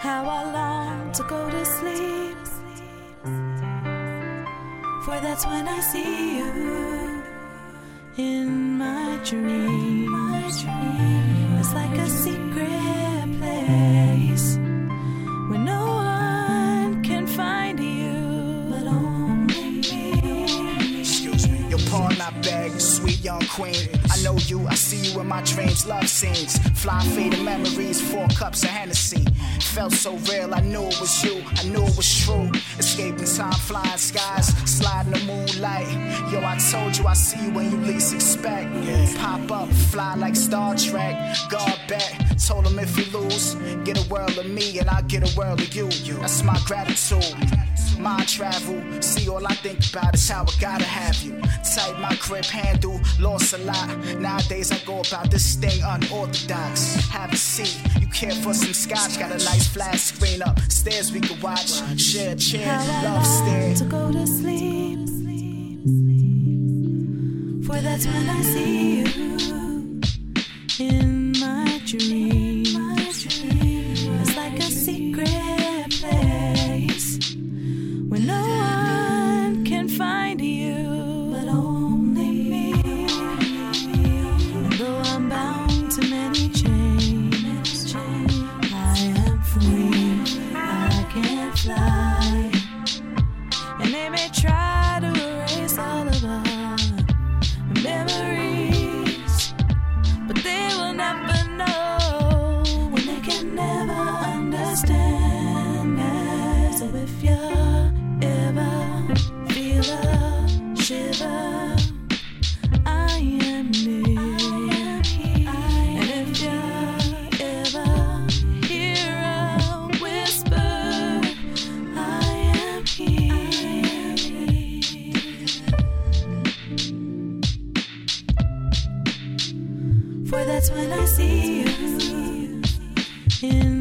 how I long to go to sleep. For that's when I see you in my dream. It's like a secret place where no one can find you but only me. Excuse me. Your pawn I beg, sweet young queen. I know you, I see you in my dreams, love scenes. Fly faded memories, 4 cups of Hennessy. Felt so real, I knew it was you, I knew it was true. Escaping time, flying skies, sliding the moonlight. Yo, I told you I see you when you least expect. Pop up, fly like Star Trek. God bet, told him if you lose, get a world of me and I'll get a world of you. That's my gratitude. Mind travel, see all I think about is how I gotta have you. Tight my grip handle, lost a lot. Nowadays I go about this thing unorthodox. Have a seat, you care for some scotch. Got a nice flat screen up, stairs we can watch. Share a chair, love stare. To go to sleep. For that's when I see you in my dream. It's like a secret place where no one can find you but only me. And though I'm bound to many chains, I am free, I can fly. And they may try to erase all of our memories, but they will never know when they can never understand it. So if you ever feel a shiver, I am near. And if you ever hear a whisper, I am here. For that's when I see you in